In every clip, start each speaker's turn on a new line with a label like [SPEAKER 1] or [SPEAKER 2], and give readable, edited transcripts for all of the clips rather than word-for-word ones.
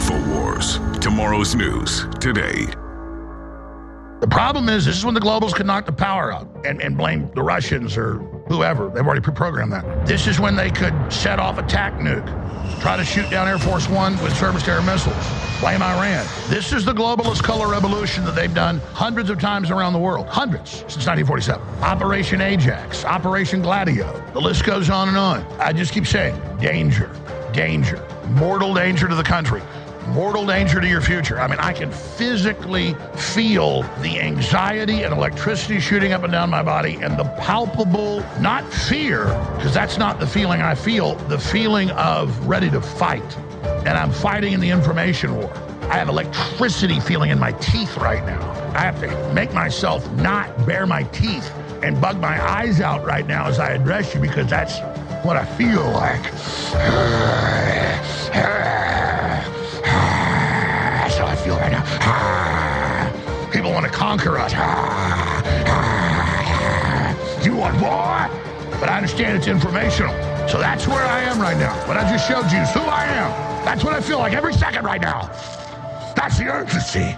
[SPEAKER 1] InfoWars. Tomorrow's news today.
[SPEAKER 2] The problem is, this is when the globals could knock the power out and blame the Russians or whoever. They've already pre-programmed that. This is when they could set off a TAC nuke, try to shoot down Air Force One with surface-to-air missiles, blame Iran. This is the globalist color revolution that they've done hundreds of times around the world. Hundreds since 1947. Operation Ajax, Operation Gladio. The list goes on and on. I just keep saying, danger, danger, mortal danger to the country. Mortal danger to your future. I mean, I can physically feel the anxiety and electricity shooting up and down my body and the palpable, not fear, because that's not the feeling I feel, the feeling of ready to fight. And I'm fighting in the information war. I have electricity feeling in my teeth right now. I have to make myself not bare my teeth and bug my eyes out right now as I address you, because that's what I feel like. That's how I feel right now. People want to conquer us. You want more? But I understand it's informational. So that's where I am right now. What I just showed you is who I am. That's what I feel like every second right now. That's the urgency.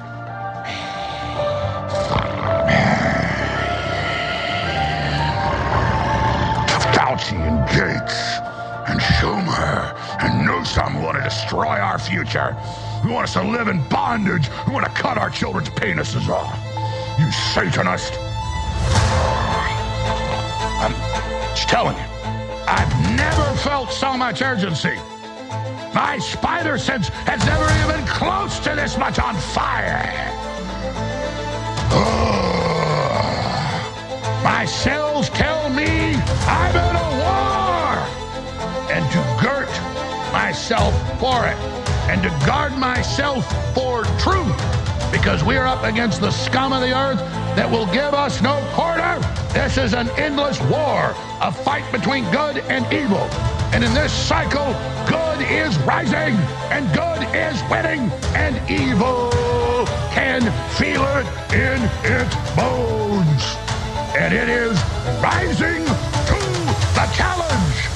[SPEAKER 2] Fauci and Gates and Schumer and Newsom want to destroy our future. Who want us to live in bondage. Who want to cut our children's penises off. You Satanist. I'm just telling you, I've never felt so much urgency. My spider sense has never even been close to this much on fire. My cells tell me I'm in a war. And to girt myself for it. And to guard myself for truth. Because we are up against the scum of the earth that will give us no quarter. This is an endless war. A fight between good and evil. And in this cycle, good is rising and good is winning, and evil can feel it in its bones. And it is rising to the challenge.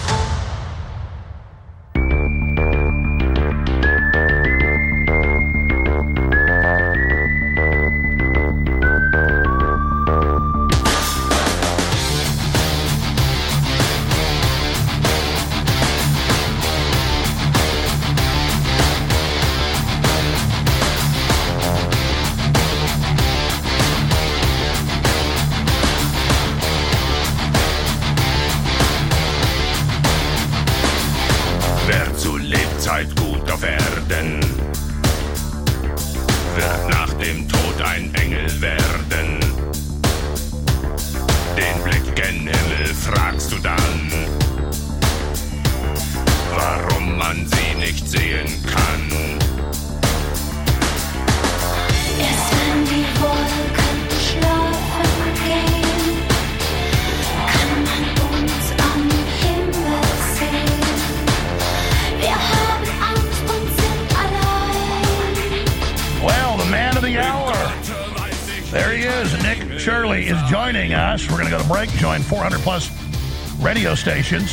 [SPEAKER 2] Join 400 plus radio stations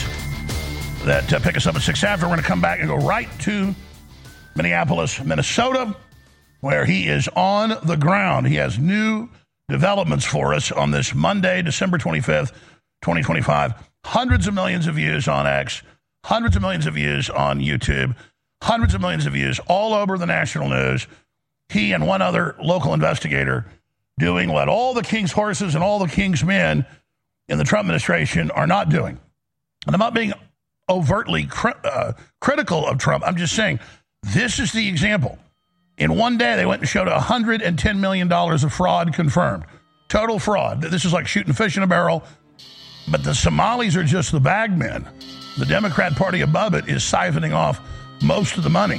[SPEAKER 2] that pick us up at 6 after. We're going to come back and go right to Minneapolis, Minnesota, where he is on the ground. He has new developments for us on this Monday, December 25th, 2025. Hundreds of millions of views on X, hundreds of millions of views on YouTube, hundreds of millions of views all over the national news. He and one other local investigator doing what all the king's horses and all the king's men in the Trump administration are not doing. And I'm not being overtly critical of Trump. I'm just saying this is the example. In one day, they went and showed $110 million of fraud confirmed. Total fraud. This is like shooting fish in a barrel. But the Somalis are just the bagmen. The Democrat Party above it is siphoning off most of the money.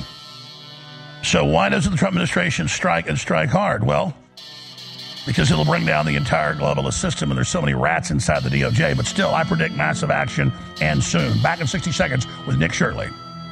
[SPEAKER 2] So why doesn't the Trump administration strike and strike hard? Well, because it'll bring down the entire globalist system, and there's so many rats inside the DOJ. But still, I predict massive action, and soon. Back in 60 seconds with Nick Shirley.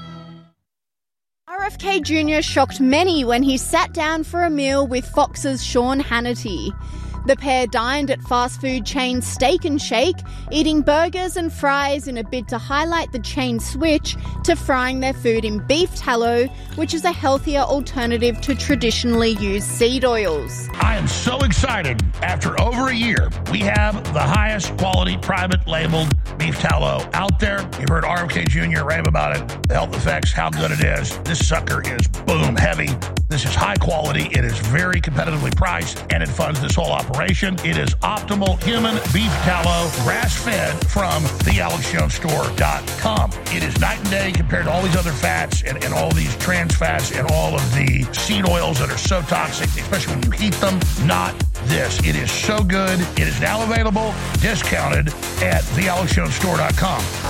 [SPEAKER 3] RFK Jr. shocked many when he sat down for a meal with Fox's Sean Hannity. The pair dined at fast food chain Steak and Shake, eating burgers and fries in a bid to highlight the chain's switch to frying their food in beef tallow, which is a healthier alternative to traditionally used seed oils.
[SPEAKER 2] I am so excited. After over a year, we have the highest quality private labeled beef tallow out there. You've heard RFK Jr. rave about it, the health effects, how good it is. This sucker is boom heavy. This is high quality. It is very competitively priced, and it funds this whole operation. It is optimal human beef tallow, grass-fed from thealexjonesstore.com. It is night and day compared to all these other fats and all these trans fats and all of the seed oils that are so toxic, especially when you heat them. Not this. It is so good. It is now available, discounted at thealexjonesstore.com.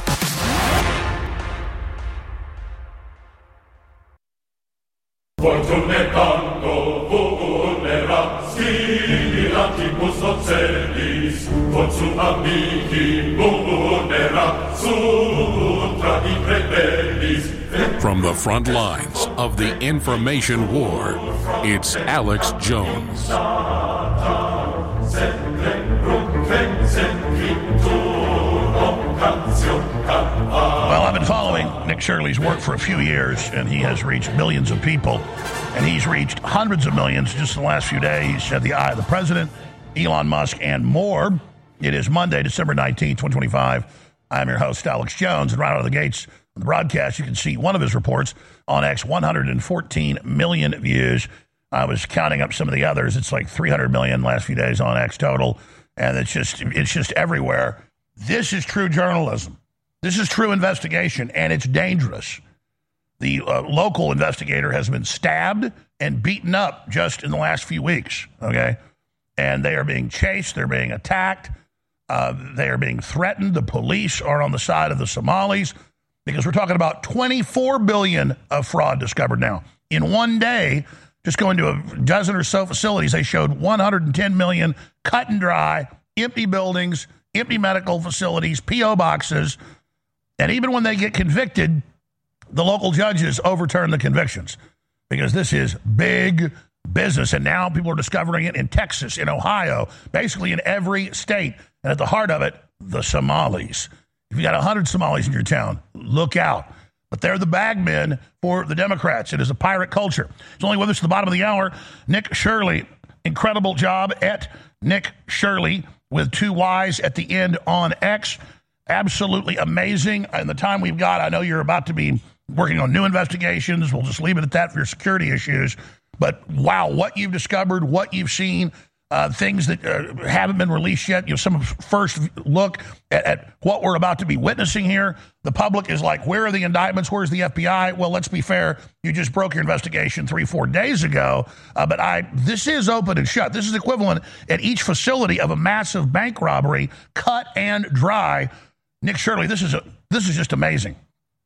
[SPEAKER 4] Fortunetando vulnera spiritus ocelis, consu amici vulnera sutra imprebelis.
[SPEAKER 1] From the front lines of the information war, it's Alex Jones.
[SPEAKER 2] Well, I've been following Nick Shirley's work for a few years, and he has reached millions of people, and he's reached hundreds of millions just in the last few days. He's had the eye of the president, Elon Musk, and more. It is Monday, December 19th, 2025. I'm your host, Alex Jones, and right out of the gates on the broadcast, you can see one of his reports on X, 114 million views. I was counting up some of the others. It's like 300 million last few days on X total, and it's just everywhere. This is true journalism. This is true investigation, and it's dangerous. The local investigator has been stabbed and beaten up just in the last few weeks, okay? And they are being chased. They're being attacked. They are being threatened. The police are on the side of the Somalis because we're talking about 24 billion of fraud discovered now. In one day, just going to a dozen or so facilities, they showed 110 million cut and dry, empty buildings, empty medical facilities, P.O. boxes. And even when they get convicted, the local judges overturn the convictions because this is big business. And now people are discovering it in Texas, in Ohio, basically in every state. And at the heart of it, the Somalis. If you got 100 Somalis in your town, look out. But they're the bagmen for the Democrats. It is a pirate culture. It's only with us at the bottom of the hour. Nick Shirley, incredible job at Nick Shirley with 2 Y's at the end on X. Absolutely amazing. And the time we've got, I know you're about to be working on new investigations. We'll just leave it at that for your security issues. But wow, what you've discovered, what you've seen, things that haven't been released yet. You know, some first look at what we're about to be witnessing here. The public is like, where are the indictments? Where's the FBI? Well, let's be fair. You just broke your investigation 3-4 days ago. But this is open and shut. This is equivalent at each facility of a massive bank robbery, cut and dry. Nick Shirley, this is just amazing.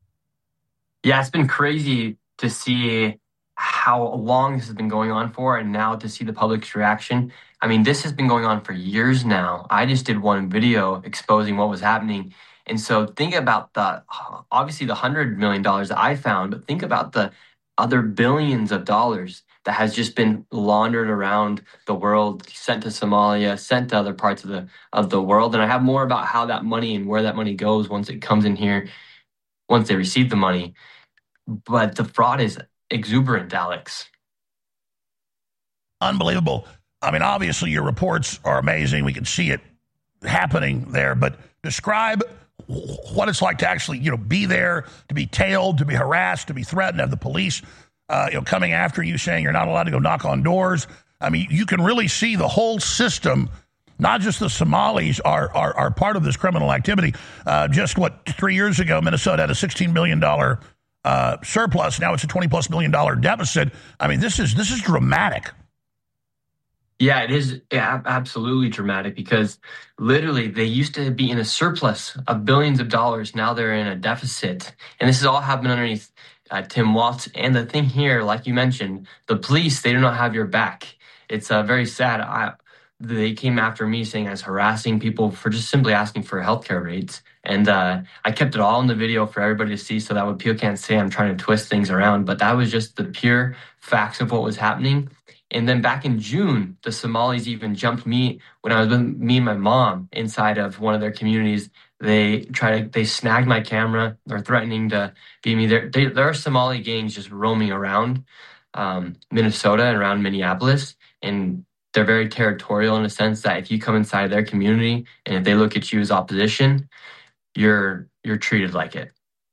[SPEAKER 5] Yeah, it's been crazy to see how long this has been going on for, and now to see the public's reaction. I mean, this has been going on for years now. I just did one video exposing what was happening. And so think about obviously the $100 million that I found, but think about the other billions of dollars that has just been laundered around the world, sent to Somalia, sent to other parts of the world. And I have more about how that money and where that money goes once it comes in here, once they receive the money. But the fraud is exuberant, Alex.
[SPEAKER 2] Unbelievable. I mean, obviously your reports are amazing. We can see it happening there, but describe what it's like to actually, be there, to be tailed, to be harassed, to be threatened, have the police, coming after you saying you're not allowed to go knock on doors. I mean, you can really see the whole system. Not just the Somalis are part of this criminal activity. Just 3 years ago, Minnesota had a $16 million surplus. Now it's a $20+ million deficit. I mean, this is dramatic.
[SPEAKER 5] Yeah, it is absolutely dramatic because literally they used to be in a surplus of billions of dollars. Now they're in a deficit. And this has all happened underneath Tim Walz. And the thing here, like you mentioned, the police, they do not have your back. It's very sad. They came after me saying I was harassing people for just simply asking for healthcare rates. And I kept it all in the video for everybody to see so that way people can't say I'm trying to twist things around. But that was just the pure facts of what was happening. And then back in June, the Somalis even jumped me when I was with me and my mom inside of one of their communities. They snagged my camera. They're threatening to beat me. There are Somali gangs just roaming around Minnesota and around Minneapolis, and they're very territorial in a sense that if you come inside their community and if they look at you as opposition, you're treated like it.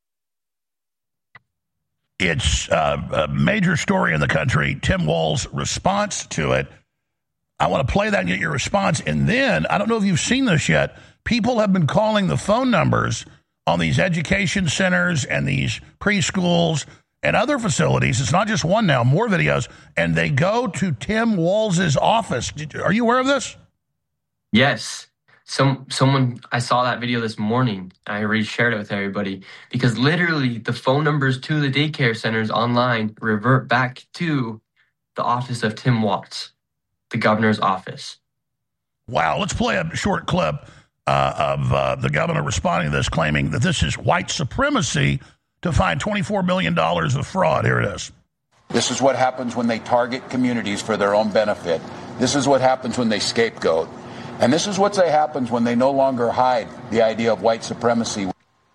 [SPEAKER 2] It's a major story in the country. Tim Walz's response to it. I want to play that and get your response. And then, I don't know if you've seen this yet, people have been calling the phone numbers on these education centers and these preschools and other facilities. It's not just one now, more videos. And they go to Tim Walz's office. Are you aware of this?
[SPEAKER 5] Yes. Someone, I saw that video this morning. I already shared it with everybody because literally the phone numbers to the daycare centers online revert back to the office of Tim Walz, the governor's office.
[SPEAKER 2] Wow. Let's play a short clip of the governor responding to this, claiming that this is white supremacy to find $24 million of fraud. Here it is.
[SPEAKER 6] This is what happens when they target communities for their own benefit. This is what happens when they scapegoat. And this is what happens when they no longer hide the idea of white supremacy.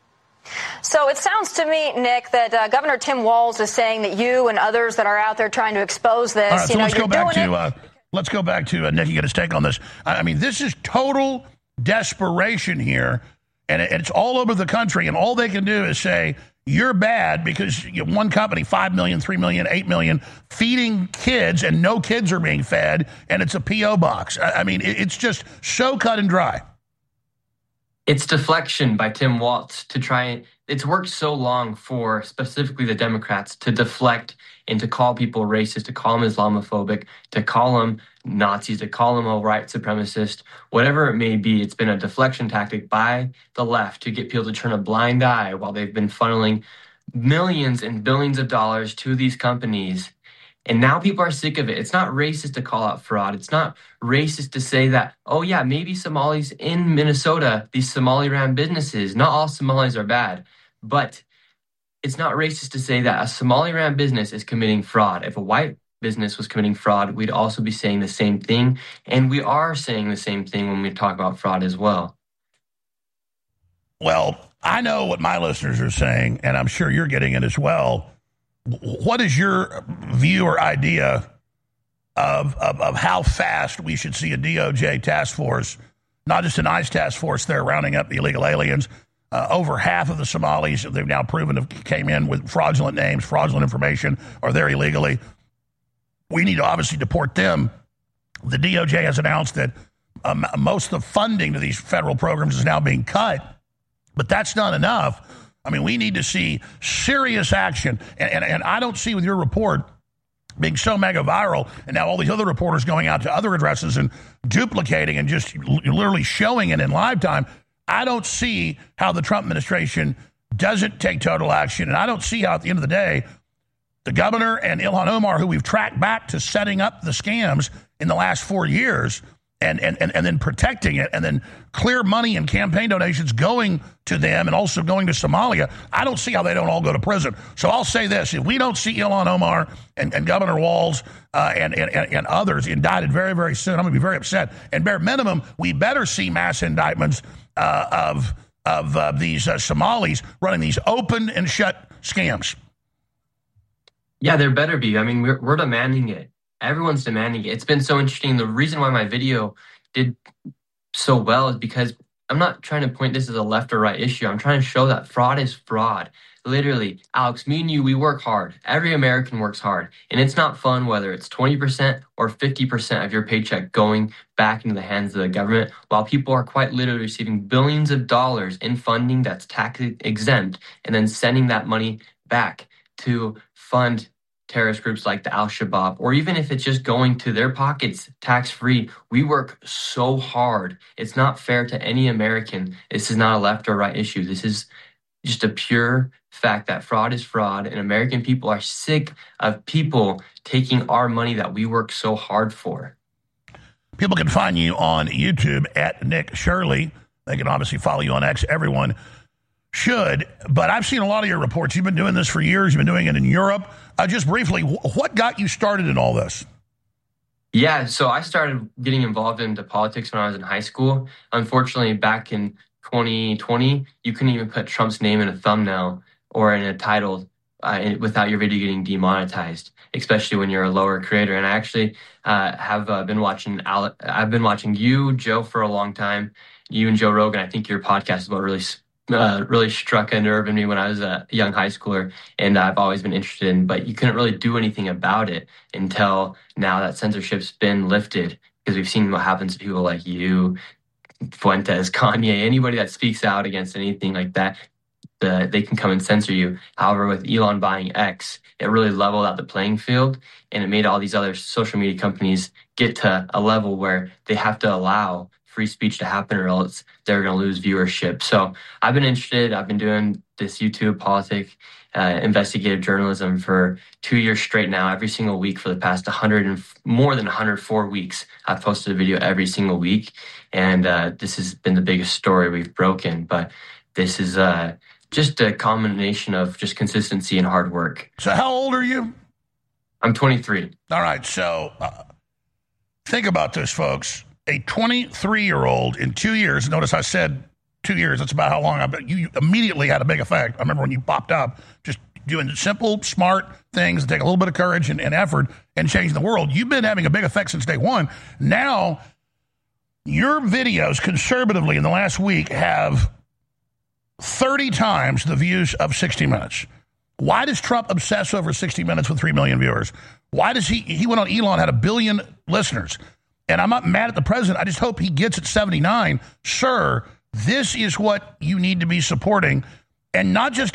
[SPEAKER 7] So it sounds to me, Nick, that Governor Tim Walz is saying that you and others that are out there trying to expose this,
[SPEAKER 2] all right, so let's go back to Nick. You get his take on this. I mean, this is total desperation here, and it's all over the country. And all they can do is say you're bad because one company, 5 million, 3 million, 8 million, feeding kids, and no kids are being fed, and it's a P.O. box. I mean, it's just so cut and dry.
[SPEAKER 5] It's deflection by Tim Walz to try. It's worked so long for specifically the Democrats to deflect and to call people racist, to call them Islamophobic, to call them Nazis, to call them a white supremacist, whatever it may be. It's been a deflection tactic by the left to get people to turn a blind eye while they've been funneling millions and billions of dollars to these companies. And now people are sick of it. It's not racist to call out fraud. It's not racist to say that, oh yeah, maybe Somalis in Minnesota, these Somali-ran businesses, not all Somalis are bad, but it's not racist to say that a Somali-ran business is committing fraud. If a white business was committing fraud, we'd also be saying the same thing. And we are saying the same thing when we talk about fraud as well.
[SPEAKER 2] Well, I know what my listeners are saying, and I'm sure you're getting it as well. What is your view or idea of how fast we should see a DOJ task force, not just an ICE task force there rounding up the illegal aliens? Over half of the Somalis, they've now proven came in with fraudulent names, fraudulent information, or there illegally. We need to obviously deport them. The DOJ has announced that most of the funding to these federal programs is now being cut, but that's not enough. I mean, we need to see serious action. And I don't see with your report being so mega viral and now all these other reporters going out to other addresses and duplicating and just literally showing it in live time. I don't see how the Trump administration doesn't take total action. And I don't see how at the end of the day, the governor and Ilhan Omar, who we've tracked back to setting up the scams in the last 4 years, and then protecting it, and then clear money and campaign donations going to them and also going to Somalia. I don't see how they don't all go to prison. So I'll say this. If we don't see Ilhan Omar and Governor Walz and others indicted very, very soon, I'm going to be very upset. And bare minimum, we better see mass indictments of these Somalis running these open and shut scams.
[SPEAKER 5] Yeah, there better be. I mean, we're demanding it. Everyone's demanding it. It's been so interesting. The reason why my video did so well is because I'm not trying to point this as a left or right issue. I'm trying to show that fraud is fraud. Literally, Alex, me and you, we work hard. Every American works hard. And it's not fun whether it's 20% or 50% of your paycheck going back into the hands of the government, while people are quite literally receiving billions of dollars in funding that's tax exempt and then sending that money back to fund terrorist groups like the Al-Shabaab, or even if it's just going to their pockets tax-free. We work so hard. It's not fair to any American. This is not a left or right issue. This is just a pure fact that fraud is fraud, and American people are sick of people taking our money that we work so hard for.
[SPEAKER 2] People can find you on YouTube at Nick Shirley. They can obviously follow you on X. Everyone should, but I've seen a lot of your reports. You've been doing this for years. You've been doing it in Europe. Just briefly, what got you started in all this?
[SPEAKER 5] Yeah, so I started getting involved into politics when I was in high school. Unfortunately, back in 2020, you couldn't even put Trump's name in a thumbnail or in a title without your video getting demonetized, especially when you're a lower creator. And I actually have been watching I've been watching you, Joe, for a long time. You and Joe Rogan. I think your podcast is what really struck a nerve in me when I was a young high schooler, and I've always been interested in. But you couldn't really do anything about it until now that censorship's been lifted, because we've seen what happens to people like you, Fuentes, Kanye, anybody that speaks out against anything like that. They can come and censor you. However, with Elon buying X, it really leveled out the playing field, and it made all these other social media companies get to a level where they have to allow free speech to happen, or else they're going to lose viewership. So I've been interested. I've been doing this YouTube politics, investigative journalism for 2 years straight now. Every single week for the past more than 104 weeks, I've posted a video every single week, and this has been the biggest story we've broken. But this is just a combination of just consistency and hard work.
[SPEAKER 2] So how old are you?
[SPEAKER 5] I'm 23.
[SPEAKER 2] All right, so think about this, folks. A 23-year-old in 2 years, notice I said 2 years, that's about how long you immediately had a big effect. I remember when you popped up, just doing simple, smart things that take a little bit of courage and effort and changing the world. You've been having a big effect since day one. Now, your videos conservatively in the last week have 30 times the views of 60 Minutes. Why does Trump obsess over 60 Minutes with 3 million viewers? Why does he went on Elon, had 1 billion listeners? And I'm not mad at the president. I just hope he gets at 79. Sir, this is what you need to be supporting. And not just,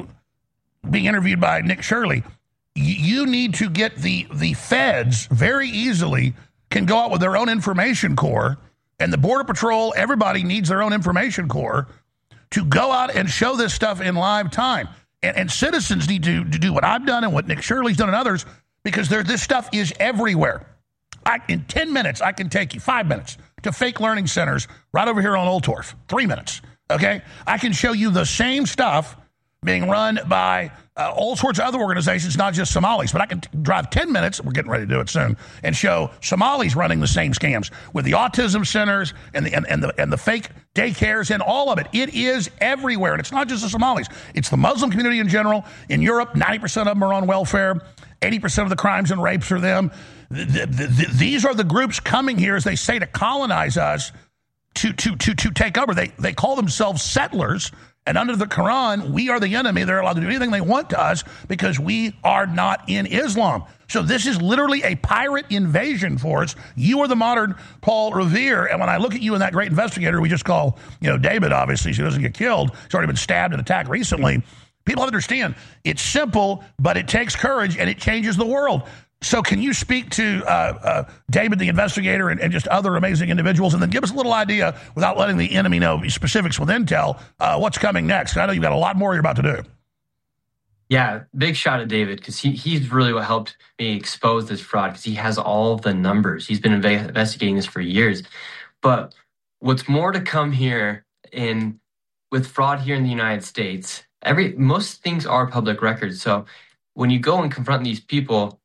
[SPEAKER 2] being interviewed by Nick Shirley. You need to get the feds very easily can go out with their own information corps, and the Border Patrol, everybody needs their own information corps to go out and show this stuff in live time. And citizens need to do what I've done and what Nick Shirley's done and others, because this stuff is everywhere. In 10 minutes, I can take you 5 minutes to fake learning centers right over here on Old Torf. 3 minutes, okay? I can show you the same stuff being run by all sorts of other organizations, not just Somalis. But I can drive 10 minutes, we're getting ready to do it soon, and show Somalis running the same scams with the autism centers and the fake daycares and all of it. It is everywhere, and it's not just the Somalis. It's the Muslim community in general. In Europe, 90% of them are on welfare. 80% of the crimes and rapes are them. These are the groups coming here, as they say, to colonize us, to take over. They call themselves settlers, and under the Quran, we are the enemy. They're allowed to do anything they want to us because we are not in Islam. So this is literally a pirate invasion force. You are the modern Paul Revere, and when I look at you and that great investigator we just call, David, obviously, so he doesn't get killed. He's already been stabbed and attacked recently. People understand it's simple, but it takes courage, and it changes the world. So can you speak to David, the investigator, and just other amazing individuals, and then give us a little idea, without letting the enemy know specifics with intel, what's coming next? I know you've got a lot more you're about to do.
[SPEAKER 5] Yeah, big shout at David, because he's really what helped me expose this fraud, because he has all the numbers. He's been investigating this for years. But what's more to come here with fraud here in the United States, most things are public records. So when you go and confront these people,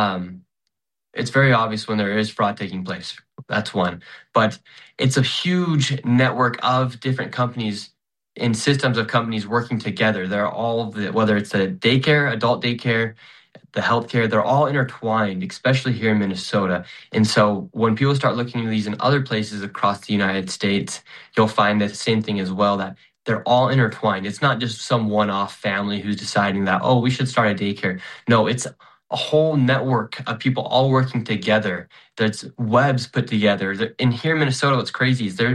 [SPEAKER 5] it's very obvious when there is fraud taking place. That's one. But it's a huge network of different companies and systems of companies working together. They're all, whether it's the daycare, adult daycare, the healthcare, they're all intertwined, especially here in Minnesota. And so when people start looking at these in other places across the United States, you'll find the same thing as well, that they're all intertwined. It's not just some one-off family who's deciding that, we should start a daycare. No, it's a whole network of people all working together. There's webs put together. And here in Minnesota, what's crazy is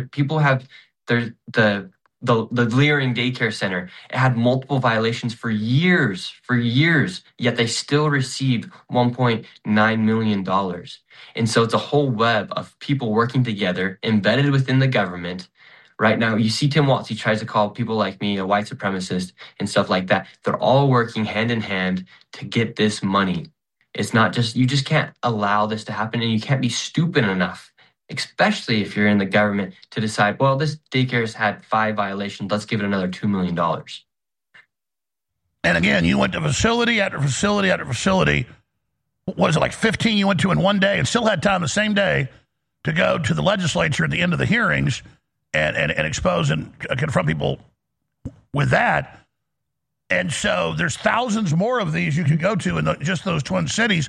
[SPEAKER 5] the Leering Daycare Center. It had multiple violations for years, yet they still received $1.9 million. And so it's a whole web of people working together, embedded within the government. Right now, you see Tim Walz, he tries to call people like me a white supremacist and stuff like that. They're all working hand in hand to get this money. It's not just, you just can't allow this to happen, and you can't be stupid enough, especially if you're in the government, to decide, this daycare's had 5 violations, let's give it another $2 million. And
[SPEAKER 2] again, you went to facility after facility after facility. was it like 15 you went to in one day and still had time the same day to go to the legislature at the end of the hearings and expose and confront people with that. And so there's thousands more of these you can go to in just those Twin Cities.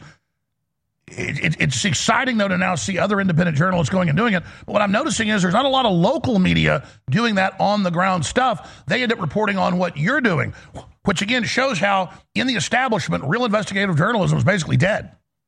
[SPEAKER 2] It's exciting, though, to now see other independent journalists going and doing it. But what I'm noticing is there's not a lot of local media doing that on-the-ground stuff. They end up reporting on what you're doing, which, again, shows how in the establishment, real investigative journalism is basically dead.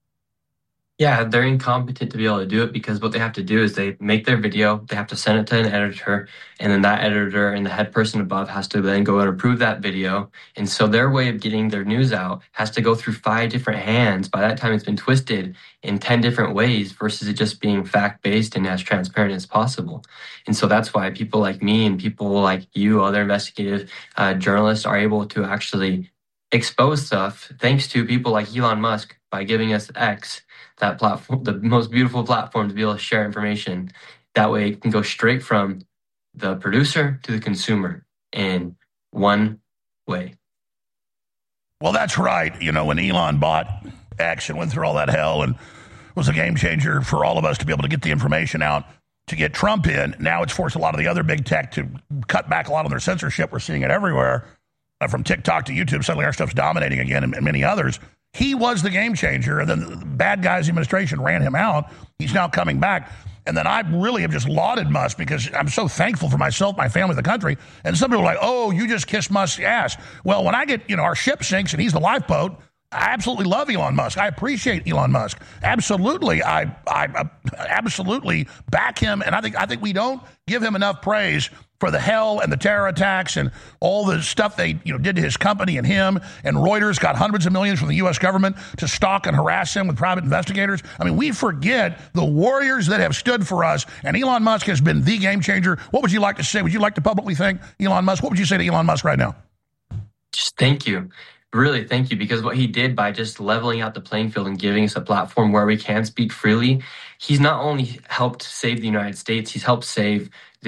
[SPEAKER 5] Yeah, they're incompetent to be able to do it because what they have to do is they make their video, they have to send it to an editor, and then that editor and the head person above has to then go and approve that video. And so their way of getting their news out has to go through 5 different hands. By that time, it's been twisted in 10 different ways versus it just being fact-based and as transparent as possible. And so that's why people like me and people like you, other investigative journalists, are able to actually expose stuff thanks to people like Elon Musk by giving us X, that platform, the most beautiful platform to be able to share information. That way it can go straight from the producer to the consumer in one way.
[SPEAKER 2] Well, that's right. You know, when Elon bought X and went through all that hell and was a game changer for all of us to be able to get the information out to get Trump in, now it's forced a lot of the other big tech to cut back a lot on their censorship. We're seeing it everywhere, from TikTok to YouTube. Suddenly our stuff's dominating again, and many others. He was the game changer, and then the bad guys administration ran him out. He's now coming back. And then I really have just lauded Musk because I'm so thankful for myself, my family, the country. And some people are like, oh, you just kissed Musk's ass. Well, when I get, our ship sinks and he's the lifeboat, I absolutely love Elon Musk. I appreciate Elon Musk. Absolutely. I absolutely back him. And I think we don't give him enough praise for the hell and the terror attacks and all the stuff they did to his company and him. And Reuters got hundreds of millions from the U.S. government to stalk and harass him with private investigators. I mean, we forget the warriors that have stood for us. And Elon Musk has been the game changer. What would you like to say? Would you like to publicly thank Elon Musk? What would you say to Elon Musk right now?
[SPEAKER 5] Just thank you. Really, thank you, because what he did by just leveling out the playing field and giving us a platform where we can speak freely, he's not only helped save the United States, he's helping save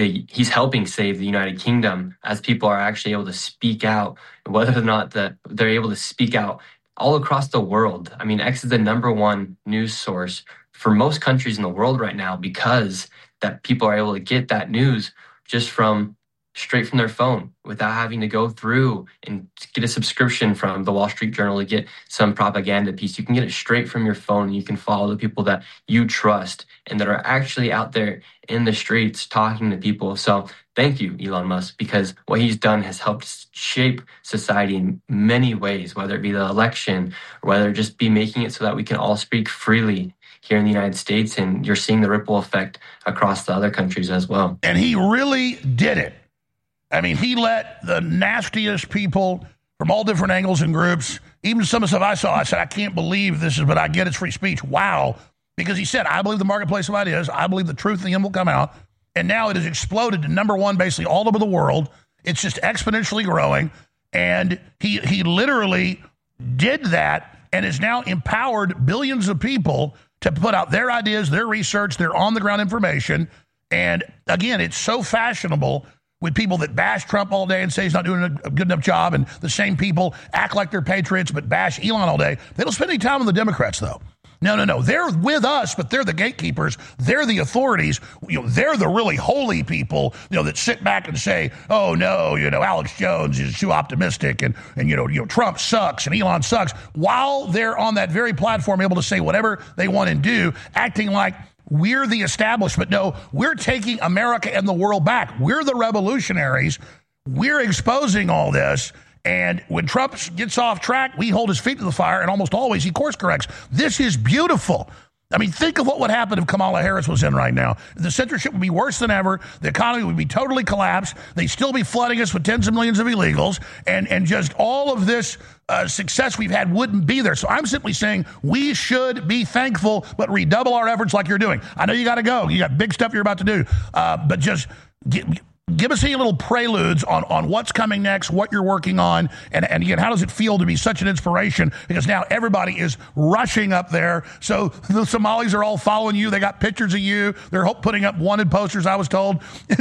[SPEAKER 5] the United Kingdom as people are actually able to speak out, whether or not they're able to speak out all across the world. I mean, X is the #1 news source for most countries in the world right now because that people are able to get that news just straight from their phone without having to go through and get a subscription from the Wall Street Journal to get some propaganda piece. You can get it straight from your phone, and you can follow the people that you trust and that are actually out there in the streets talking to people. So thank you, Elon Musk, because what he's done has helped shape society in many ways, whether it be the election or whether it just be making it so that we can all speak freely here in the United States. And you're seeing the ripple effect across the other countries as well.
[SPEAKER 2] And he really did it. I mean, he let the nastiest people from all different angles and groups, even some of the stuff I saw, I said, I can't believe this but I get it's free speech. Wow. Because he said, I believe the marketplace of ideas. I believe the truth in the end will come out. And now it has exploded to #1 basically all over the world. It's just exponentially growing. And he literally did that and has now empowered billions of people to put out their ideas, their research, their on-the-ground information. And again, it's so fashionable with people that bash Trump all day and say he's not doing a good enough job, and the same people act like they're patriots but bash Elon all day. They don't spend any time with the Democrats, though. No. They're with us, but they're the gatekeepers. They're the authorities. They're the really holy people, that sit back and say, oh, no, Alex Jones is too optimistic and Trump sucks and Elon sucks, while they're on that very platform able to say whatever they want and do, acting like we're the establishment. No, we're taking America and the world back. We're the revolutionaries. We're exposing all this. And when Trump gets off track, we hold his feet to the fire, and almost always he course corrects. This is beautiful. I mean, think of what would happen if Kamala Harris was in right now. The censorship would be worse than ever. The economy would be totally collapsed. They'd still be flooding us with tens of millions of illegals. And just all of this success we've had wouldn't be there. So I'm simply saying we should be thankful, but redouble our efforts like you're doing. I know you got to go. You got big stuff you're about to do. But just give us any little preludes on what's coming next, what you're working on, and again, how does it feel to be such an inspiration? Because now everybody is rushing up there. So the Somalis are all following you. They got pictures of you. They're putting up wanted posters, I was told.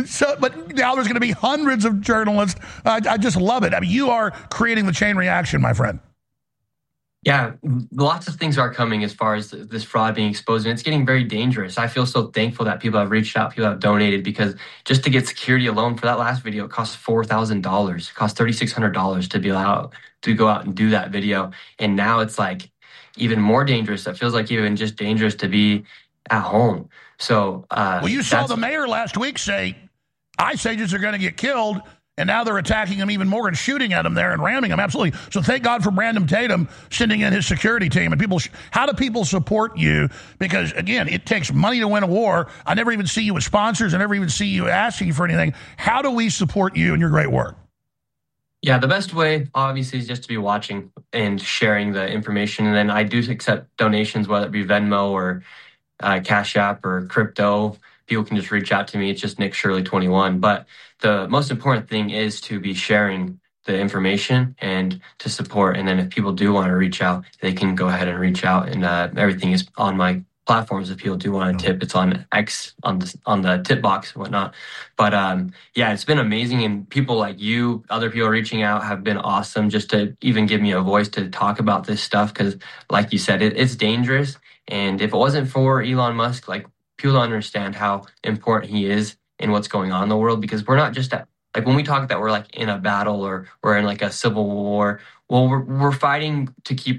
[SPEAKER 2] But now there's going to be hundreds of journalists. I just love it. I mean, you are creating the chain reaction, my friend.
[SPEAKER 5] Yeah, lots of things are coming as far as this fraud being exposed, and it's getting very dangerous. I feel so thankful that people have reached out, people have donated, because just to get security alone for that last video, it cost $4,000. It cost $3,600 to be allowed to go out and do that video. And now it's like even more dangerous. It feels like even just dangerous to be at home. So,
[SPEAKER 2] well, you saw the mayor last week say ICE agents are going to get killed. And now they're attacking him even more and shooting at him there and ramming him. Absolutely. So thank God for Brandon Tatum sending in his security team. And people, how do people support you? Because, again, it takes money to win a war. I never even see you with sponsors. I never even see you asking for anything. How do we support you and your great work?
[SPEAKER 5] Yeah, the best way, obviously, is just to be watching and sharing the information. And then I do accept donations, whether it be Venmo or Cash App or crypto. People can just reach out to me. It's just Nick Shirley 21. But the most important thing is to be sharing the information and to support. And then if people do want to reach out, they can go ahead and reach out. And everything is on my platforms. If people do want to tip, it's on X, on the tip box and whatnot. But yeah, it's been amazing. And people like you, other people reaching out have been awesome just to even give me a voice to talk about this stuff. Because like you said, it's dangerous. And if it wasn't for Elon Musk, like, people don't understand how important he is in what's going on in the world, because we're not just like when we talk that we're like in a battle or we're in like a civil war. Well, we're fighting to keep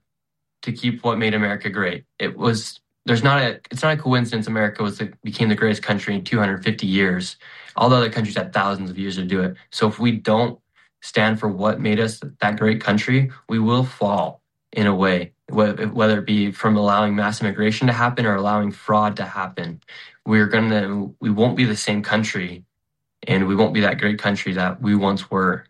[SPEAKER 5] what made America great. It's not a coincidence America became the greatest country in 250 years. All the other countries had thousands of years to do it. So if we don't stand for what made us that great country, we will fall in a way. Whether it be from allowing mass immigration to happen or allowing fraud to happen, we won't be the same country, and we won't be that great country that we once were.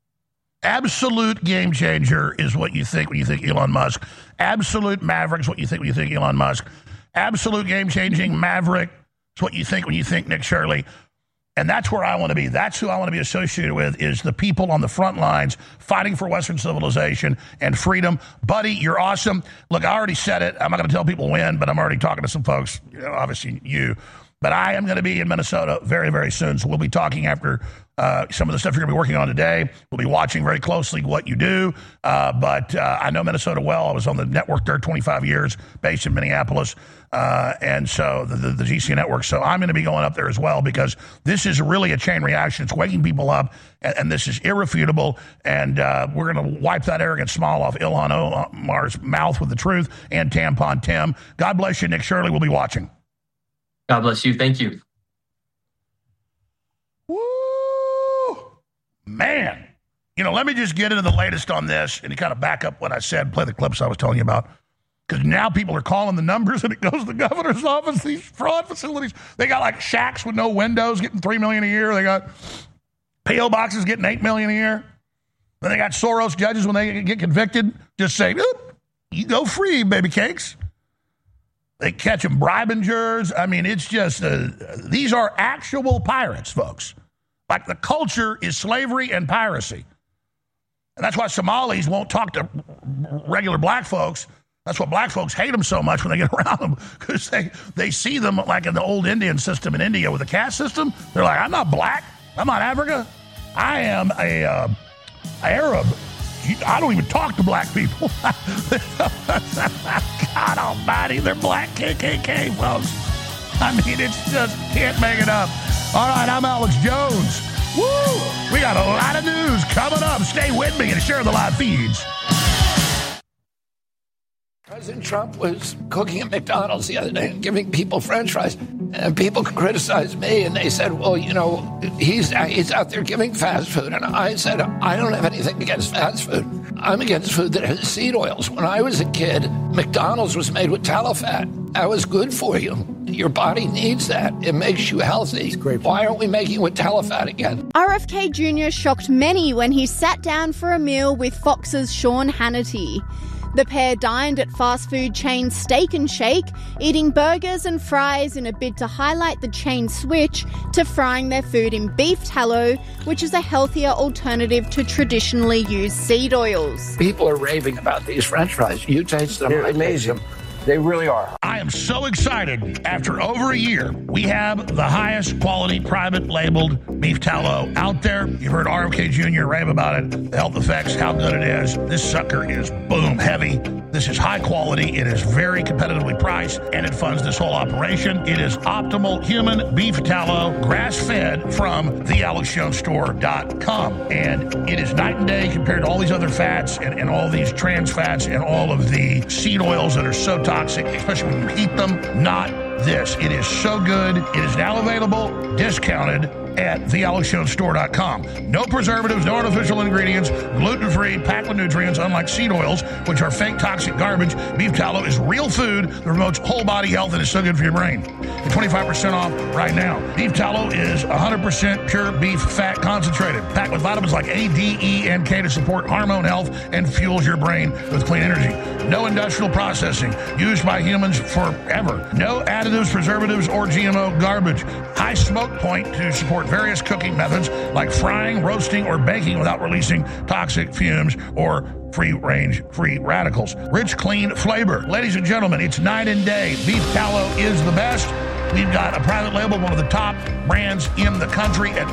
[SPEAKER 2] Absolute game changer is what you think when you think Elon Musk. Absolute maverick is what you think when you think Elon Musk. Absolute game-changing maverick is what you think when you think Nick Shirley. And that's where I want to be. That's who I want to be associated with, is the people on the front lines fighting for Western civilization and freedom. Buddy, you're awesome. Look, I already said it. I'm not going to tell people when, but I'm already talking to some folks, obviously you. But I am going to be in Minnesota very, very soon. So we'll be talking after some of the stuff you're going to be working on today. We'll be watching very closely what you do. But I know Minnesota well. I was on the network there 25 years, based in Minneapolis. And so the GC network. So I'm going to be going up there as well, because this is really a chain reaction. It's waking people up, and this is irrefutable. And we're going to wipe that arrogant smile off Ilhan Omar's mouth with the truth, and Tampon Tim. God bless you, Nick Shirley. We'll be watching.
[SPEAKER 5] God bless you. Thank you.
[SPEAKER 2] Woo! Man. Let me just get into the latest on this and kind of back up what I said, play the clips I was telling you about. Because now people are calling the numbers, and it goes to the governor's office, these fraud facilities. They got like shacks with no windows getting $3 million a year. They got P.O. boxes getting $8 million a year. Then they got Soros judges, when they get convicted, just say, you go free, baby cakes. They catch them bribing jurors. I mean, it's just, these are actual pirates, folks. Like, the culture is slavery and piracy. And that's why Somalis won't talk to regular black folks. That's why black folks hate them so much when they get around them, because they see them like in the old Indian system in India with the caste system. They're like, I'm not black. I'm not Africa. I am a Arab. I don't even talk to black people. God almighty, they're black KKK, folks. I mean, it's just, can't make it up. All right, I'm Alex Jones. Woo! We got a lot of news coming up. Stay with me and share the live feeds.
[SPEAKER 8] President Trump was cooking at McDonald's the other day and giving people French fries. And people criticized me, and they said, well, he's out there giving fast food. And I said, I don't have anything against fast food. I'm against food that has seed oils. When I was a kid, McDonald's was made with tallow fat. That was good for you. Your body needs that. It makes you healthy. Why aren't we making it with tallow fat again?
[SPEAKER 3] RFK Jr. shocked many when he sat down for a meal with Fox's Sean Hannity. The pair dined at fast food chain Steak and Shake, eating burgers and fries in a bid to highlight the chain's switch to frying their food in beef tallow, which is a healthier alternative to traditionally used seed oils.
[SPEAKER 8] People are raving about these French fries. You taste them.
[SPEAKER 9] They're amazing. They really are.
[SPEAKER 2] I am so excited. After over a year, we have the highest quality private labeled beef tallow out there. You've heard RFK Jr. rave about it, the health effects, how good it is. This sucker is boom heavy. This is high quality. It is very competitively priced, and it funds this whole operation. It is optimal human beef tallow, grass-fed from thealexjonesstore.com. And it is night and day compared to all these other fats and all these trans fats and all of the seed oils that are so toxic, especially when you heat them. Not this. It is so good. It is now available, discounted, at thealexjonesstore.com. No preservatives, no artificial ingredients, gluten-free, packed with nutrients, unlike seed oils, which are fake toxic garbage. Beef tallow is real food that promotes whole body health and is so good for your brain. Get 25% off right now. Beef tallow is 100% pure beef fat concentrated, packed with vitamins like A, D, E, and K to support hormone health and fuels your brain with clean energy. No industrial processing, used by humans forever. No additives, preservatives, or GMO garbage. High smoke point to support various cooking methods like frying, roasting, or baking without releasing toxic fumes or free-range free radicals. Rich, clean flavor. Ladies and gentlemen, it's night and day. Beef tallow is the best. We've got a private label, one of the top brands in the country at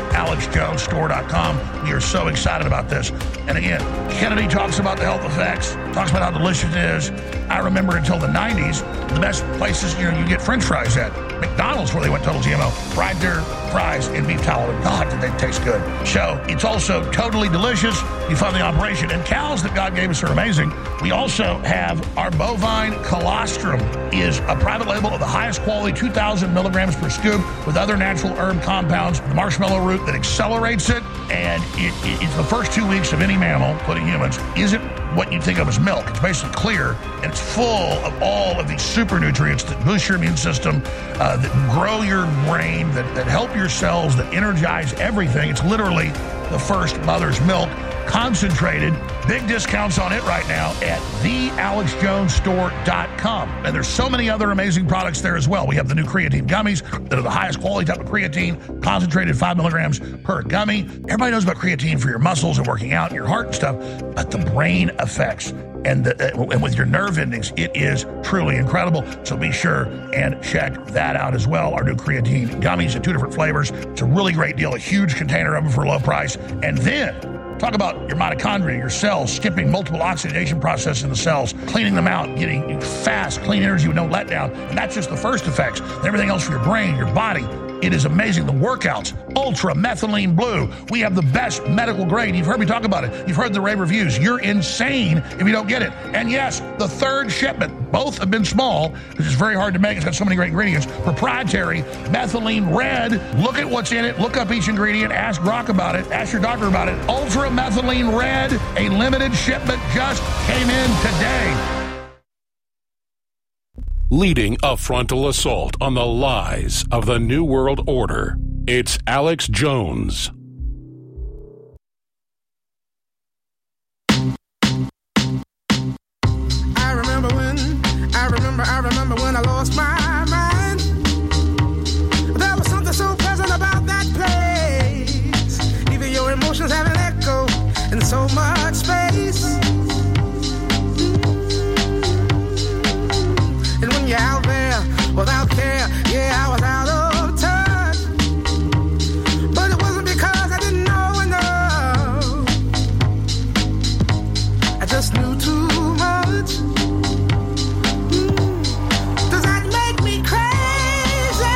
[SPEAKER 2] thealexjonesstore.com. We are so excited about this. And again, Kennedy talks about the health effects, talks about how delicious it is. I remember until the 90s, the best places you get French fries at. McDonald's, where they went total GMO, fried their fries in beef tallow. And God, did they taste good. So it's also totally delicious. You fund the operation. And cows that God gave us are amazing. We also have our bovine colostrum is a private label of the highest quality, 2,000 milligrams per scoop with other natural herb compounds, the marshmallow root that accelerates it. And it's the first 2 weeks of any mammal, including humans, isn't what you think of as milk. It's basically clear, and it's full of all of these super nutrients that boost your immune system, that grow your brain, that help your cells, that energize everything. It's literally the first mother's milk, concentrated. Big discounts on it right now at thealexjonesstore.com. And there's so many other amazing products there as well. We have the new creatine gummies that are the highest quality type of creatine, concentrated 5 milligrams per gummy. Everybody knows about creatine for your muscles and working out and your heart and stuff, but the brain effects and with your nerve endings, it is truly incredible. So be sure and check that out as well. Our new creatine gummies in 2 different flavors. It's a really great deal, a huge container of them for a low price. And then talk about your mitochondria, your cells, skipping multiple oxidation processes in the cells, cleaning them out, getting fast, clean energy with no letdown. And that's just the first effects. And everything else for your brain, your body. It is amazing. The workouts, Ultra Methylene Blue. We have the best medical grade. You've heard me talk about it. You've heard the rave reviews. You're insane if you don't get it. And yes, the third shipment, both have been small because it's very hard to make. It's got so many great ingredients. Proprietary Methylene Red. Look at what's in it. Look up each ingredient. Ask Brock about it. Ask your doctor about it. Ultra Methylene Red, a limited shipment just came in today.
[SPEAKER 1] Leading a frontal assault on the lies of the New World Order, it's Alex Jones.
[SPEAKER 10] I remember when I lost my mind. There was something so pleasant about that place. Even your emotions have an echo in so much space. And when you're out there without care, yeah, I was out of touch. But it wasn't because I didn't know enough. I just knew too much. Does that make me crazy?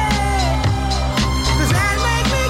[SPEAKER 10] Does that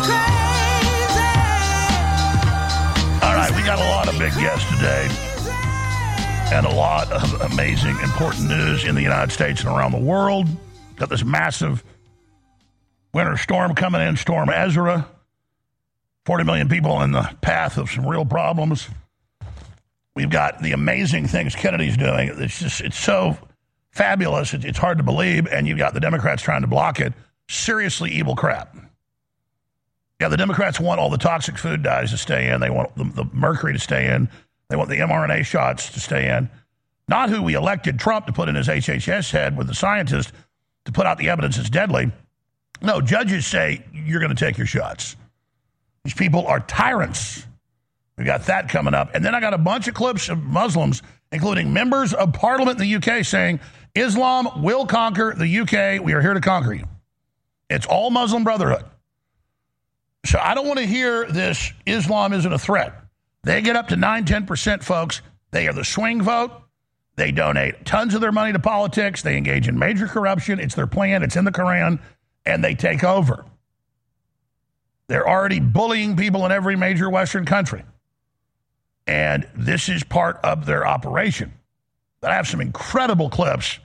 [SPEAKER 10] make me crazy?
[SPEAKER 2] All right, we got a lot of big guests today. And a lot of amazing, important news in the United States and around the world. Got this massive winter storm coming in, Storm Ezra. 40 million people in the path of some real problems. We've got the amazing things Kennedy's doing. It's so fabulous, it's hard to believe. And you've got the Democrats trying to block it. Seriously evil crap. Yeah, the Democrats want all the toxic food dyes to stay in. They want the mercury to stay in. They want the mRNA shots to stay in. Not who we elected Trump to put in his HHS head with the scientist to put out the evidence it's deadly. No, judges say you're going to take your shots. These people are tyrants. We got that coming up. And then I got a bunch of clips of Muslims including members of parliament in the UK saying, Islam will conquer the UK. We are here to conquer you. It's all Muslim Brotherhood. So I don't want to hear this Islam isn't a threat. They get up to 9-10%, folks. They are the swing vote. They donate tons of their money to politics. They engage in major corruption. It's their plan. It's in the Quran. And they take over. They're already bullying people in every major Western country. And this is part of their operation. But I have some incredible clips.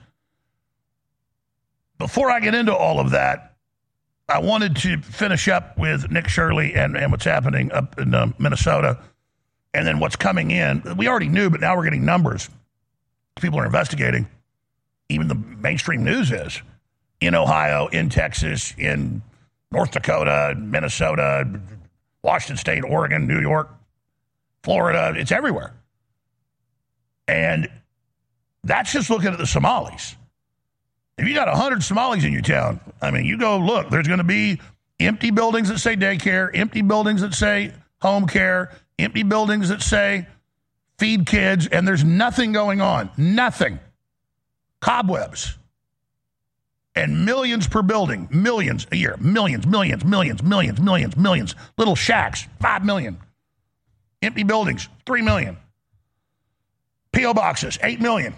[SPEAKER 2] Before I get into all of that, I wanted to finish up with Nick Shirley and what's happening up in Minnesota, and then what's coming in. We already knew, but now we're getting numbers. People are investigating. Even the mainstream news is. In Ohio, in Texas, in North Dakota, Minnesota, Washington State, Oregon, New York, Florida. It's everywhere. And that's just looking at the Somalis. If you got 100 Somalis in your town, I mean, you go look, there's going to be empty buildings that say daycare, empty buildings that say home care, empty buildings that say feed kids, and there's nothing going on. Nothing. Cobwebs. And millions per building. Millions a year. Millions. Little shacks. 5 million. Empty buildings. 3 million. P.O. boxes. 8 million.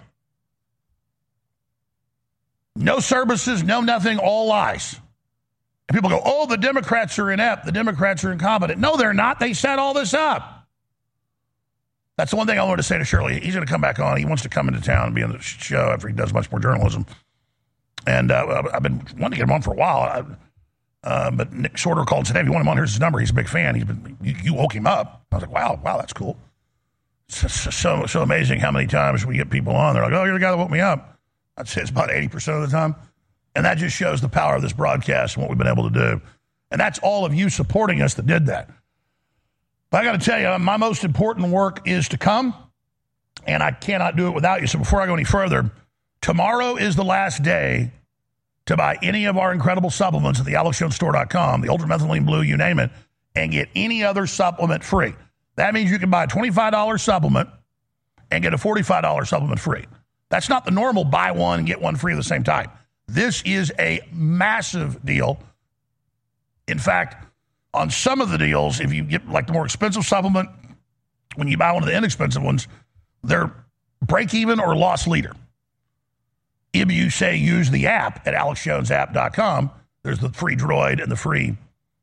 [SPEAKER 2] No services, no nothing, all lies. And people go, oh, the Democrats are inept. The Democrats are incompetent. No, they're not. They set all this up. That's the one thing I wanted to say to Shirley. He's going to come back on. He wants to come into town and be on the show after he does much more journalism. And I've been wanting to get him on for a while. But Nick Shorter called and said, hey, if you want him on, here's his number. He's a big fan. You woke him up. I was like, wow, that's cool. So amazing how many times we get people on. They're like, oh, you're the guy that woke me up. I'd say it's about 80% of the time. And that just shows the power of this broadcast and what we've been able to do. And that's all of you supporting us that did that. But I got to tell you, my most important work is to come, and I cannot do it without you. So before I go any further, tomorrow is the last day to buy any of our incredible supplements at the AlexJonesStore.com, the Ultramethylene Blue, you name it, and get any other supplement free. That means you can buy a $25 supplement and get a $45 supplement free. That's not the normal buy one and get one free of the same type. This is a massive deal. In fact, on some of the deals, if you get like the more expensive supplement, when you buy one of the inexpensive ones, they're break even or loss leader. If you say use the app at AlexJonesApp.com, there's the free Droid and the free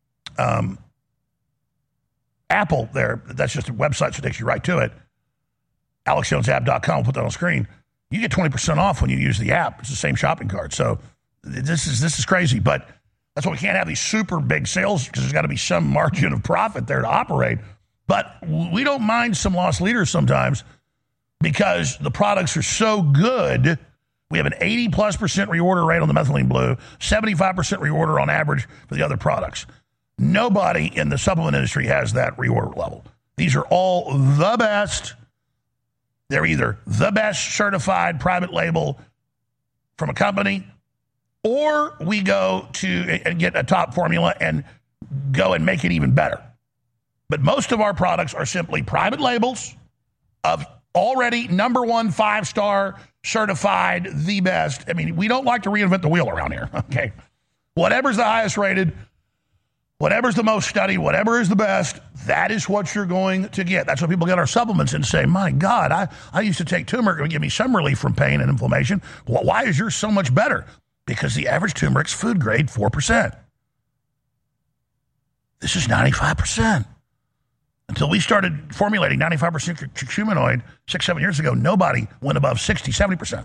[SPEAKER 2] Apple there. That's just a website, so it takes you right to it. AlexJonesApp.com, we'll put that on the screen. You get 20% off when you use the app. It's the same shopping cart. So this is crazy. But that's why we can't have these super big sales, because there's got to be some margin of profit there to operate. But we don't mind some lost leaders sometimes because the products are so good. We have an 80+% reorder rate on the Methylene Blue, 75% reorder on average for the other products. Nobody in the supplement industry has that reorder level. These are all the best. They're either the best certified private label from a company, or we go to and get a top formula and go and make it even better. But most of our products are simply private labels of already number 1 5-star certified, the best. I mean, we don't like to reinvent the wheel around here, okay? Whatever's the highest rated, whatever's the most studied, whatever is the best, that is what you're going to get. That's why people get our supplements and say, my God, I used to take turmeric. It would give me some relief from pain and inflammation. Well, why is yours so much better? Because the average turmeric's food grade 4%. This is 95%. Until we started formulating 95% curcuminoid 6-7 years ago, nobody went above 60-70%.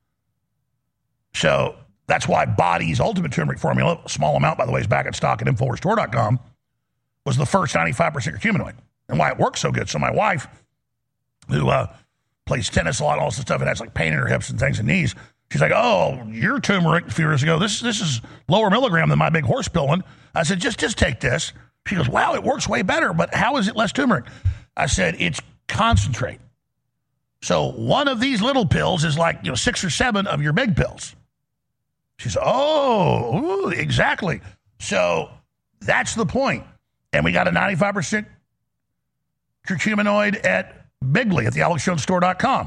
[SPEAKER 2] So that's why Body's Ultimate Turmeric Formula, a small amount, by the way, is back in stock at InfoWarsStore.com, was the first 95% curcuminoid, and why it works so good. So my wife, who plays tennis a lot, all this stuff, and has like pain in her hips and things and knees, she's like, oh, your turmeric a few years ago, this is lower milligram than my big horse pill one. I said, just take this. She goes, wow, it works way better, but how is it less turmeric? I said, it's concentrate. So one of these little pills is like 6 or 7 of your big pills. She said, oh, ooh, exactly. So that's the point. And we got a 95% curcuminoid at Bigley at the AlexJonesStore.com.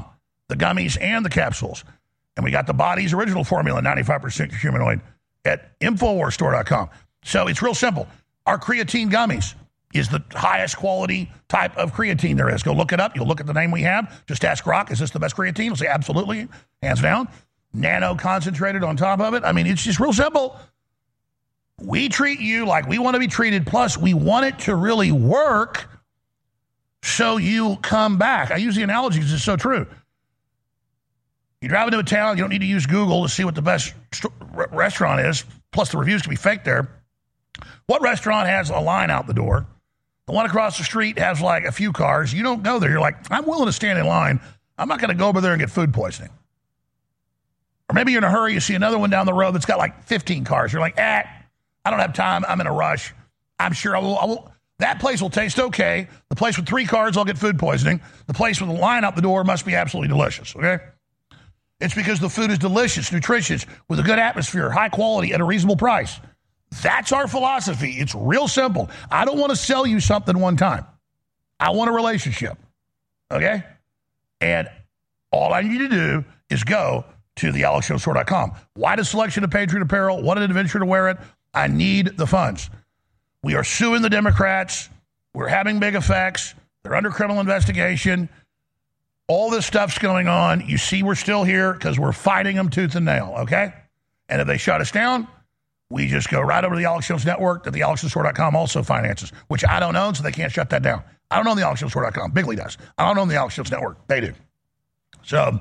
[SPEAKER 2] the gummies and the capsules. And we got the Body's original formula, 95% humanoid, at InfoWarsStore.com. So it's real simple. Our creatine gummies is the highest quality type of creatine there is. Go look it up. You'll look at the name we have. Just ask Rock, is this the best creatine? We'll say absolutely, hands down. Nano concentrated on top of it. I mean, it's just real simple. We treat you like we want to be treated, plus we want it to really work so you come back. I use the analogy because it's so true. You drive into a town, you don't need to use Google to see what the best restaurant is, plus the reviews can be fake there. What restaurant has a line out the door? The one across the street has like a few cars. You don't go there. You're like, I'm willing to stand in line. I'm not going to go over there and get food poisoning. Or maybe you're in a hurry. You see another one down the road that's got like 15 cars. You're like, I don't have time. I'm in a rush. I'm sure I will. That place will taste okay. The place with 3 cars, I'll get food poisoning. The place with a line out the door must be absolutely delicious, okay? It's because the food is delicious, nutritious, with a good atmosphere, high quality, at a reasonable price. That's our philosophy. It's real simple. I don't want to sell you something one time. I want a relationship, okay? And all I need you to do is go to thealexjonesstore.com. Wide a selection of Patriot apparel. What an adventure to wear it. I need the funds. We are suing the Democrats. We're having big effects. They're under criminal investigation. All this stuff's going on. You see we're still here because we're fighting them tooth and nail, okay? And if they shut us down, we just go right over to the Alex Jones Network that the AlexJonesStore.com also finances, which I don't own, so they can't shut that down. I don't own the AlexJonesStore.com. Bigley does. I don't own the Alex Jones Network. They do. So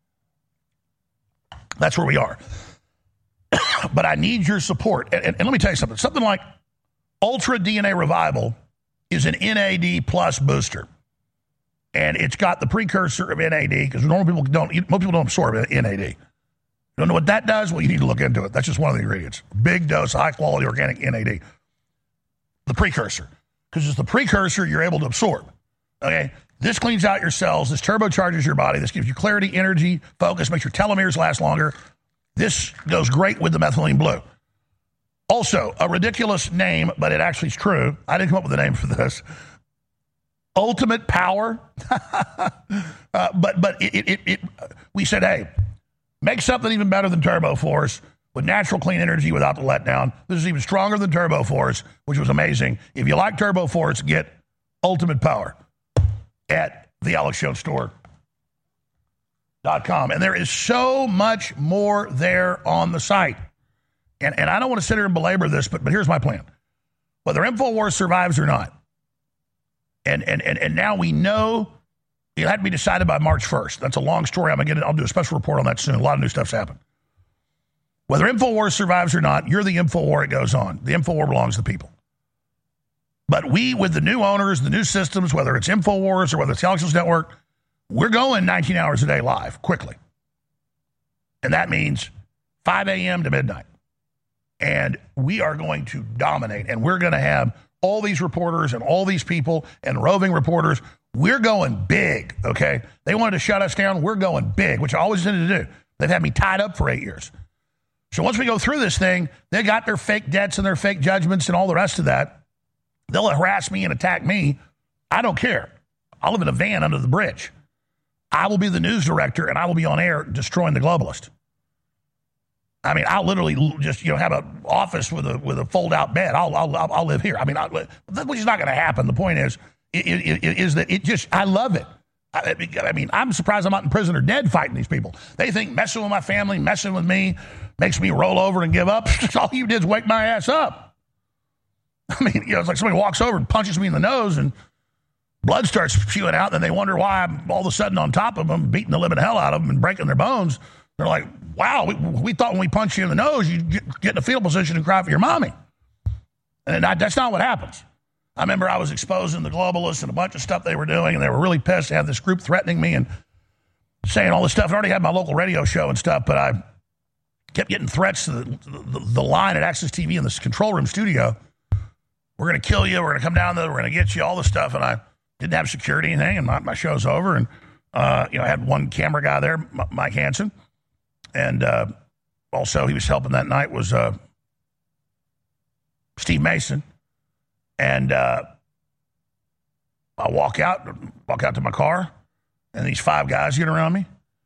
[SPEAKER 2] that's where we are. But I need your support. And let me tell you something. Something like Ultra DNA Revival is an NAD plus booster. And it's got the precursor of NAD, because most people don't absorb NAD. You don't know what that does? Well, you need to look into it. That's just one of the ingredients. Big dose, high-quality organic NAD. The precursor. Because it's the precursor you're able to absorb. Okay? This cleans out your cells. This turbocharges your body. This gives you clarity, energy, focus, makes your telomeres last longer. This goes great with the methylene blue. Also, a ridiculous name, but it actually is true. I didn't come up with a name for this. Ultimate Power. But we said, hey, make something even better than Turbo Force with natural clean energy without the letdown. This is even stronger than Turbo Force, which was amazing. If you like Turbo Force, get Ultimate Power at thealexjonesstore.com. And there is so much more there on the site. And I don't want to sit here and belabor this, but here's my plan. Whether InfoWars survives or not, and now we know it had to be decided by March 1st. That's a long story. I'll do a special report on that soon. A lot of new stuff's happened. Whether InfoWars survives or not, you're the InfoWar. It goes on. The InfoWar belongs to the people. But we, with the new owners, the new systems, whether it's InfoWars or whether it's the Alex Jones Network, we're going 19 hours a day live, quickly. And that means 5 a.m. to midnight. And we are going to dominate. And we're going to have all these reporters and all these people and roving reporters. We're going big, okay? They wanted to shut us down. We're going big, which I always intended to do. They've had me tied up for 8 years. So once we go through this thing, they got their fake debts and their fake judgments and all the rest of that. They'll harass me and attack me. I don't care. I'll live in a van under the bridge. I will be the news director, and I will be on air destroying the globalist. I mean, I'll literally just have an office with a fold-out bed. I'll live here. I mean, which is not going to happen. The point is that it just, I love it. I mean, I'm surprised I'm not in prison or dead fighting these people. They think messing with my family, messing with me, makes me roll over and give up. All you did is wake my ass up. I mean, it's like somebody walks over and punches me in the nose and blood starts spewing out, and they wonder why I'm all of a sudden on top of them, beating the living hell out of them and breaking their bones. They're like, wow, we thought when we punch you in the nose, you'd get in a fetal position and cry for your mommy. And that's not what happens. I remember I was exposing the globalists and a bunch of stuff they were doing, and they were really pissed to have this group threatening me and saying all this stuff. I already had my local radio show and stuff, but I kept getting threats to the line at Access TV in this control room studio. We're going to kill you. We're going to come down there. We're going to get you, all this stuff. And I didn't have security or anything, and my show's over. And, I had one camera guy there, Mike Hansen. And also he was helping that night was Steve Mason. And I walk out to my car, and these 5 guys get around me.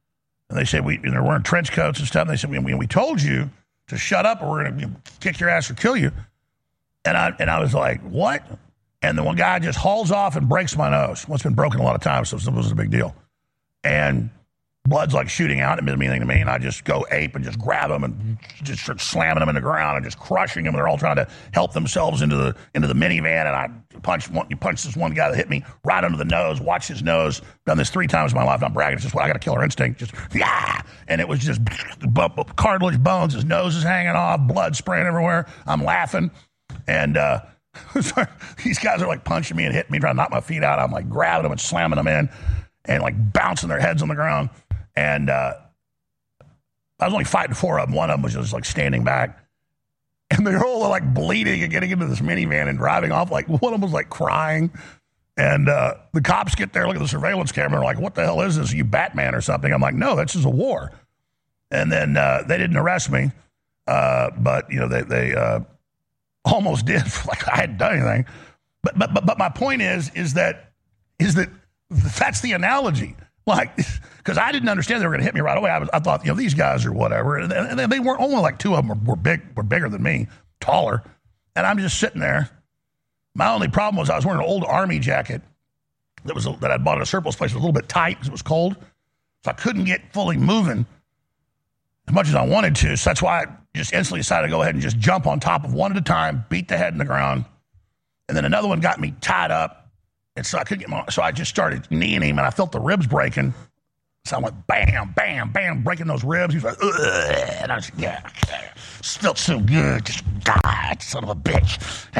[SPEAKER 2] And they said, they're wearing trench coats and stuff. And they said, we told you to shut up or we're going to kick your ass or kill you. And I was like, what? And the one guy just hauls off and breaks my nose. Well, it's been broken a lot of times, so it wasn't a big deal. And blood's like shooting out. It didn't mean anything to me. And I just go ape and just grab them and just start slamming them in the ground and just crushing them. They're all trying to help themselves into the minivan. And I punched this one guy that hit me right under the nose. Watch his nose. Done this 3 times in my life. I'm bragging. It's just I got a killer instinct. Just yeah. And it was just cartilage bones. His nose is hanging off. Blood spraying everywhere. I'm laughing. And these guys are like punching me and hitting me, trying to knock my feet out. I'm like grabbing them and slamming them in and like bouncing their heads on the ground. And I was only fighting 4 of them. One of them was just like standing back. And they're all like bleeding and getting into this minivan and driving off. Like one of them was like crying. And the cops get there, look at the surveillance camera. They're like, what the hell is this? Are you Batman or something? I'm like, no, this is a war. And then they didn't arrest me. But, you know, they almost did. Like I hadn't done anything. But my point is that that's the analogy. Like, because I didn't understand they were going to hit me right away. I thought, you know, these guys are whatever. And they weren't, only like 2 of them were bigger than me, taller. And I'm just sitting there. My only problem was I was wearing an old army jacket that I'd bought at a surplus place. It was a little bit tight because it was cold. So I couldn't get fully moving as much as I wanted to. So that's why I just instantly decided to go ahead and just jump on top of one at a time, beat the head in the ground. And then another one got me tied up. And so I couldn't get so I just started kneeing him, and I felt the ribs breaking. So I went bam, bam, bam, breaking those ribs. He was like, ugh. And I was like, yeah, felt so good. Just God, son of a bitch.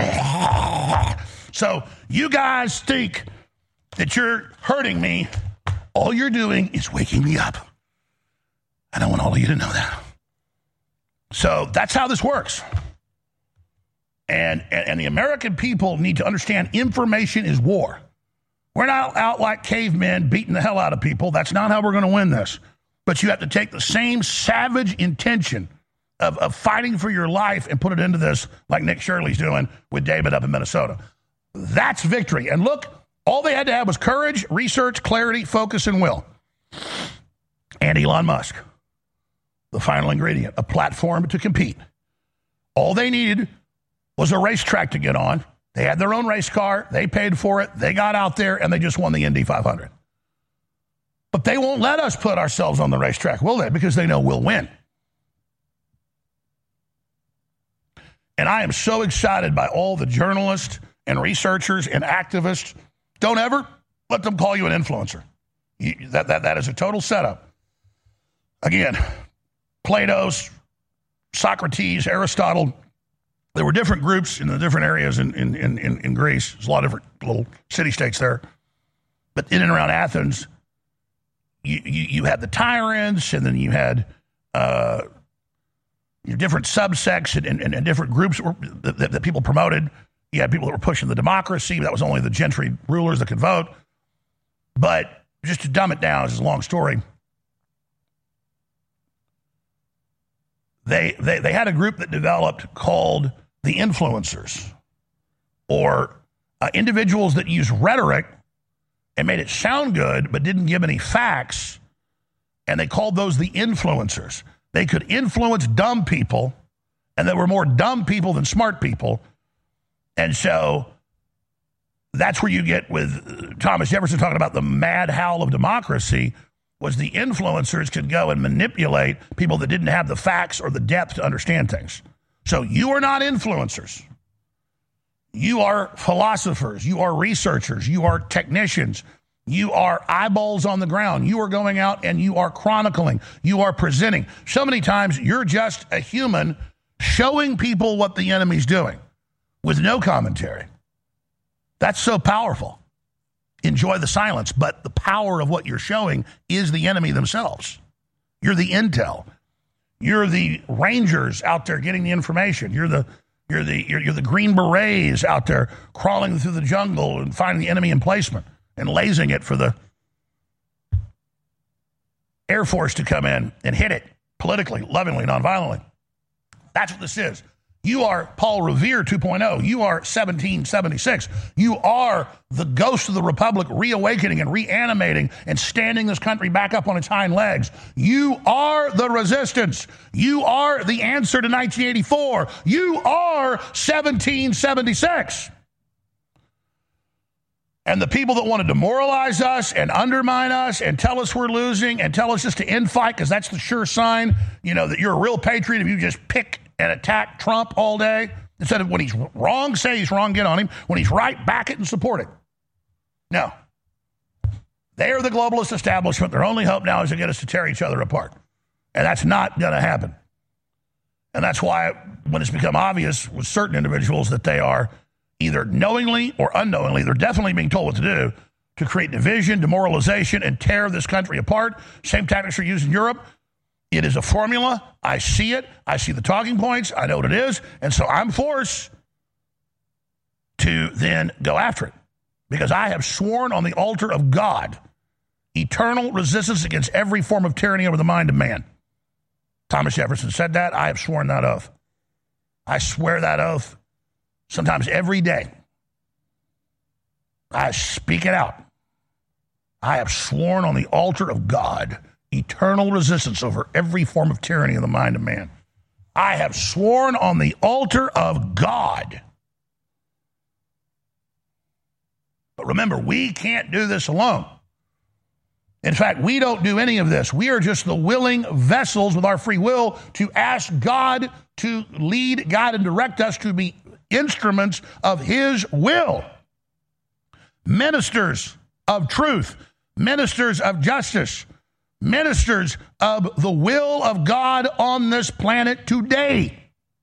[SPEAKER 2] So you guys think that you're hurting me. All you're doing is waking me up. And I want all of you to know that. So that's how this works. And the American people need to understand information is war. We're not out like cavemen beating the hell out of people. That's not how we're going to win this. But you have to take the same savage intention of fighting for your life and put it into this like Nick Shirley's doing with David up in Minnesota. That's victory. And look, all they had to have was courage, research, clarity, focus, and will. And Elon Musk, the final ingredient, a platform to compete. All they needed was a racetrack to get on. They had their own race car. They paid for it. They got out there, and they just won the Indy 500. But they won't let us put ourselves on the racetrack, will they? Because they know we'll win. And I am so excited by all the journalists and researchers and activists. Don't ever let them call you an influencer. That is a total setup. Again, Plato, Socrates, Aristotle. There were different groups in the different areas in Greece. There's a lot of different little city-states there. But in and around Athens, you had the tyrants, and then you had your different subsects and different groups that people promoted. You had people that were pushing the democracy. That was only the gentry rulers that could vote. But just to dumb it down, this is a long story. They had a group that developed called the influencers, or individuals that use rhetoric and made it sound good but didn't give any facts, and they called those the influencers. They could influence dumb people, and there were more dumb people than smart people. And so that's where you get with Thomas Jefferson talking about the mad howl of democracy, was the influencers could go and manipulate people that didn't have the facts or the depth to understand things. So you are not influencers. You are philosophers. You are researchers. You are technicians. You are eyeballs on the ground. You are going out and you are chronicling. You are presenting. So many times you're just a human showing people what the enemy's doing with no commentary. That's so powerful. Enjoy the silence, but the power of what you're showing is the enemy themselves. You're the intel. You're the Rangers out there getting the information. You're the Green Berets out there crawling through the jungle and finding the enemy emplacement and lasing it for the Air Force to come in and hit it politically, lovingly, nonviolently. That's what this is. You are Paul Revere 2.0. You are 1776. You are the ghost of the Republic reawakening and reanimating and standing this country back up on its hind legs. You are the resistance. You are the answer to 1984. You are 1776. And the people that want to demoralize us and undermine us and tell us we're losing and tell us just to infight, because that's the sure sign, that you're a real patriot if you just pick and attack Trump all day. Instead of when he's wrong, say he's wrong, get on him. When he's right, back it and support it. No. They are the globalist establishment. Their only hope now is to get us to tear each other apart. And that's not going to happen. And that's why when it's become obvious with certain individuals that they are either knowingly or unknowingly, they're definitely being told what to do to create division, demoralization, and tear this country apart. Same tactics are used in Europe. It is a formula. I see it. I see the talking points. I know what it is. And so I'm forced to then go after it because I have sworn on the altar of God eternal resistance against every form of tyranny over the mind of man. Thomas Jefferson said that. I have sworn that oath. I swear that oath sometimes every day. I speak it out. I have sworn on the altar of God eternal resistance over every form of tyranny in the mind of man. I have sworn on the altar of God. But remember, we can't do this alone. In fact, we don't do any of this. We are just the willing vessels with our free will to ask God to lead, guide, and direct us to be instruments of His will. Ministers of truth, ministers of justice, ministers of the will of God on this planet today.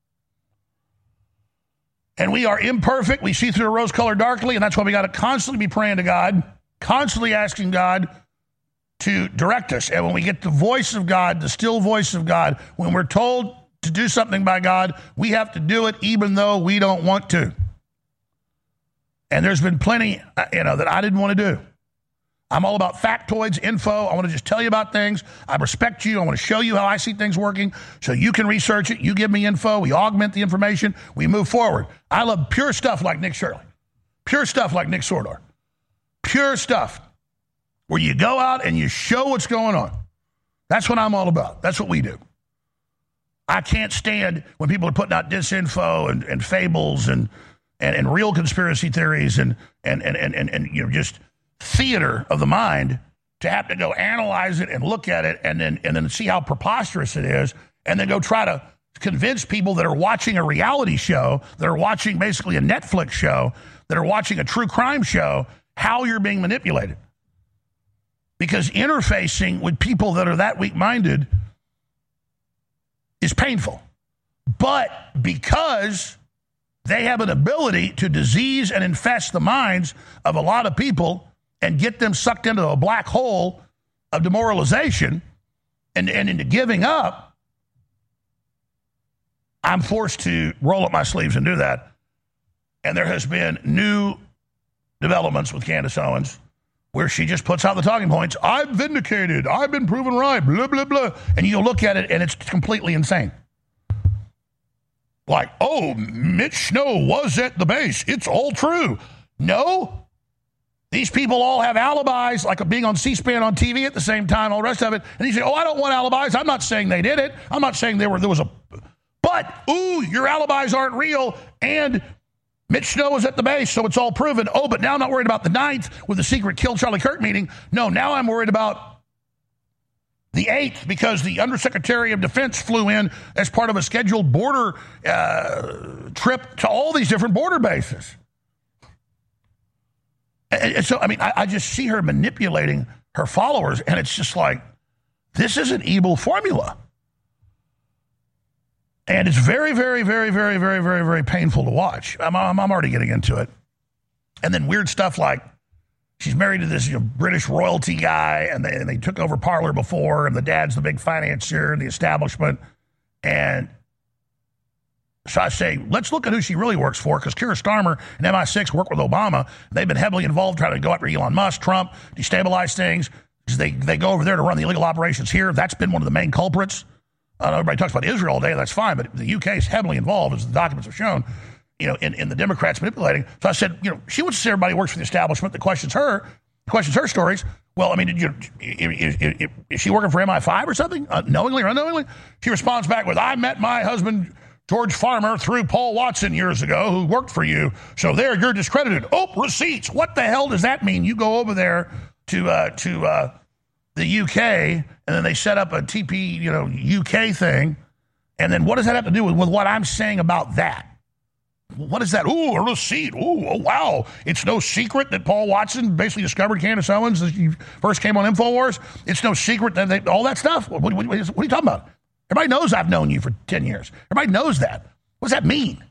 [SPEAKER 2] And we are imperfect. We see through the rose color darkly, and that's why we got to constantly be praying to God, constantly asking God to direct us. And when we get the voice of God, the still voice of God, when we're told to do something by God, we have to do it even though we don't want to. And there's been plenty, that I didn't want to do. I'm all about factoids, info. I want to just tell you about things. I respect you. I want to show you how I see things working so you can research it. You give me info. We augment the information. We move forward. I love pure stuff like Nick Shirley. Pure stuff like Nick Sordor. Pure stuff where you go out and you show what's going on. That's what I'm all about. That's what we do. I can't stand when people are putting out disinfo and fables and real conspiracy theories and just theater of the mind to have to go analyze it and look at it and then see how preposterous it is and then go try to convince people that are watching a reality show, that are watching basically a Netflix show, that are watching a true crime show, how you're being manipulated. Because interfacing with people that are that weak-minded is painful. But because they have an ability to disease and infest the minds of a lot of people and get them sucked into a black hole of demoralization and into giving up, I'm forced to roll up my sleeves and do that. And there has been new developments with Candace Owens where she just puts out the talking points. I'm vindicated. I've been proven right, blah, blah, blah. And you look at it and it's completely insane. Like, oh, Mitch Snow was at the base. It's all true. No. These people all have alibis, like being on C-SPAN on TV at the same time, all the rest of it. And you say, oh, I don't want alibis. I'm not saying they did it. I'm not saying there was a... But, ooh, your alibis aren't real, and Mitch Snow was at the base, so it's all proven. Oh, but now I'm not worried about the 9th with the secret Kill Charlie Kirk meeting. No, now I'm worried about the 8th because the Undersecretary of Defense flew in as part of a scheduled border trip to all these different border bases. And so, I just see her manipulating her followers, and it's just like, this is an evil formula. And it's very, very, very, very, very, very, very painful to watch. I'm already getting into it. And then weird stuff like she's married to this British royalty guy, and they took over Parler before, and the dad's the big financier in the establishment. And so I say, let's look at who she really works for, because Keir Starmer and MI6 work with Obama. They've been heavily involved trying to go after Elon Musk, Trump, destabilize things. They go over there to run the illegal operations here. That's been one of the main culprits Everybody talks about Israel all day. That's fine, but the UK is heavily involved, as the documents have shown, in the Democrats manipulating. So I said, she wants to say everybody works for the establishment that questions her stories. Well, I mean, is she working for MI5 or something, knowingly or unknowingly? She responds back with, I met my husband, George Farmer, through Paul Watson years ago, who worked for you. So there, you're discredited. Oh, receipts. What the hell does that mean? You go over there to the UK, and then they set up a TP, UK thing. And then what does that have to do with what I'm saying about that? What is that? Ooh, a receipt. Ooh, oh, wow. It's no secret that Paul Watson basically discovered Candace Owens as he first came on InfoWars. It's no secret that all that stuff. What are you talking about? Everybody knows I've known you for 10 years. Everybody knows that. What does that mean?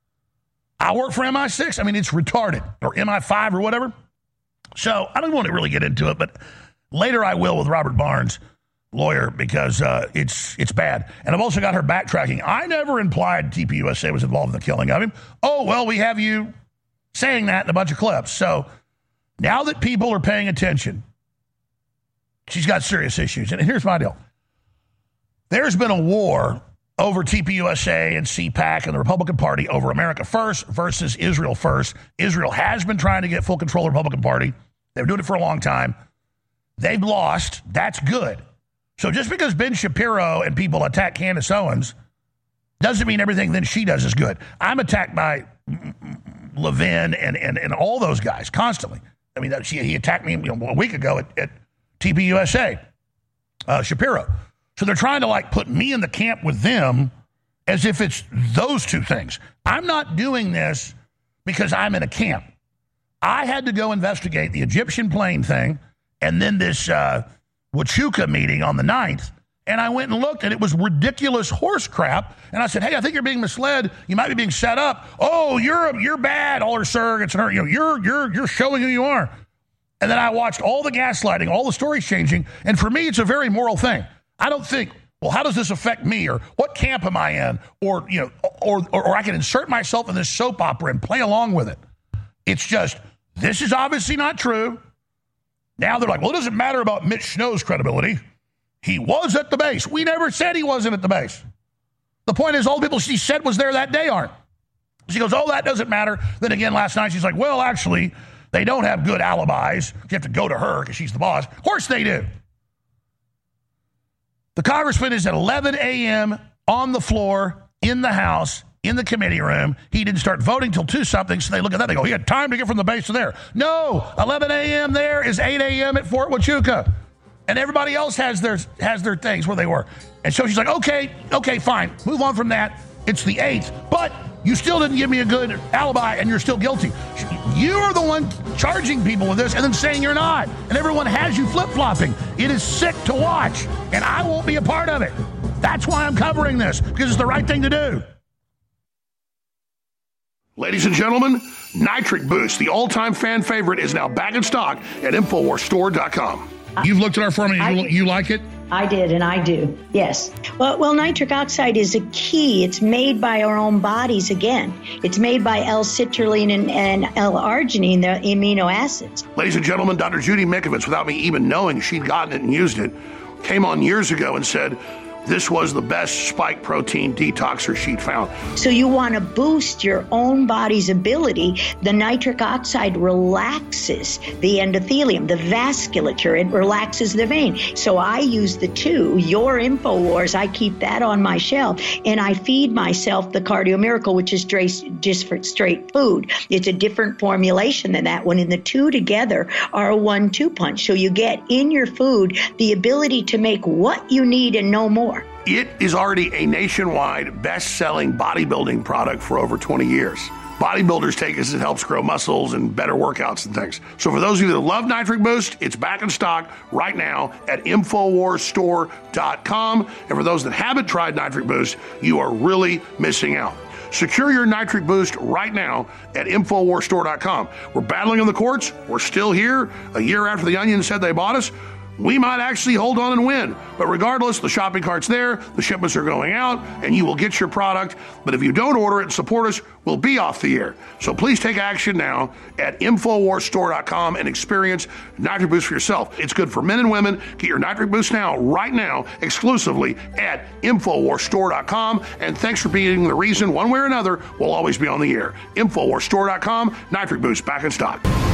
[SPEAKER 2] I work for MI6? I mean, it's retarded. Or MI5 or whatever. So I don't want to really get into it, but later I will with Robert Barnes, lawyer, because it's bad. And I've also got her backtracking. I never implied TPUSA was involved in the killing of him. Oh, well, we have you saying that in a bunch of clips. So now that people are paying attention, she's got serious issues. And here's my deal. There's been a war over TPUSA and CPAC and the Republican Party over America First versus Israel First. Israel has been trying to get full control of the Republican Party. They've been doing it for a long time. They've lost. That's good. So just because Ben Shapiro and people attack Candace Owens doesn't mean everything that she does is good. I'm attacked by Levin and all those guys constantly. I mean, he attacked me a week ago at TPUSA, Shapiro. So they're trying to put me in the camp with them as if it's those two things. I'm not doing this because I'm in a camp. I had to go investigate the Egyptian plane thing and then this Huachuca meeting on the 9th, and I went and looked, and it was ridiculous horse crap. And I said, hey, I think you're being misled. You might be being set up. Oh, you're bad, all her surrogates and her. You're showing who you are. And then I watched all the gaslighting, all the stories changing, and for me, it's a very moral thing. I don't think, well, how does this affect me, or what camp am I in, or I can insert myself in this soap opera and play along with it. It's just, this is obviously not true. Now they're like, well, it doesn't matter about Mitch Snow's credibility. He was at the base. We never said he wasn't at the base. The point is, all the people she said was there that day aren't. She goes, oh, that doesn't matter. Then again, last night, she's like, well, actually, they don't have good alibis. You have to go to her because she's the boss. Of course they do. The congressman is at 11 a.m. on the floor, in the House, in the committee room. He didn't start voting till 2-something, so they look at that. They go, he had time to get from the base to there. No, 11 a.m. there is 8 a.m. at Fort Huachuca. And everybody else has their things where they were. And so she's like, okay, fine. Move on from that. It's the 8th. But you still didn't give me a good alibi, and you're still guilty. You are the one charging people with this and then saying you're not. And everyone has you flip-flopping. It is sick to watch, and I won't be a part of it. That's why I'm covering this, because it's the right thing to do. Ladies and gentlemen, Nitric Boost, the all-time fan favorite, is now back in stock at InfoWarsStore.com. You've looked at our formula. You like it?
[SPEAKER 9] I did, and I do, yes. Well, nitric oxide is a key. It's made by our own bodies again. It's made by L-citrulline and L-arginine, the amino acids.
[SPEAKER 2] Ladies and gentlemen, Dr. Judy Mikovits, without me even knowing she'd gotten it and used it, came on years ago and said this was the best spike protein detoxer she'd found.
[SPEAKER 9] So you want to boost your own body's ability. The nitric oxide relaxes the endothelium, the vasculature. It relaxes the vein. So I use the two. Your InfoWars, I keep that on my shelf, and I feed myself the Cardio Miracle, which is just for straight food. It's a different formulation than that one, and the two together are a 1-2 punch. So you get in your food the ability to make what you need and no more.
[SPEAKER 2] It is already a nationwide best-selling bodybuilding product for over 20 years. Bodybuilders take it as it helps grow muscles and better workouts and things. So for those of you that love Nitric Boost, it's back in stock right now at InfoWarsStore.com. And for those that haven't tried Nitric Boost, you are really missing out. Secure your Nitric Boost right now at InfoWarsStore.com. We're battling in the courts. We're still here. A year after the Onion said they bought us, we might actually hold on and win. But regardless, the shopping cart's there, the shipments are going out, and you will get your product. But if you don't order it and support us, we'll be off the air. So please take action now at InfoWarsStore.com and experience Nitric Boost for yourself. It's good for men and women. Get your Nitric Boost now, right now, exclusively at InfoWarsStore.com. And thanks for being the reason, one way or another, we'll always be on the air. InfoWarsStore.com, Nitric Boost back in stock.